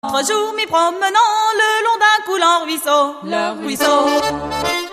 3 jours m'y promenant le long d'un coulant ruisseau, le ruisseau.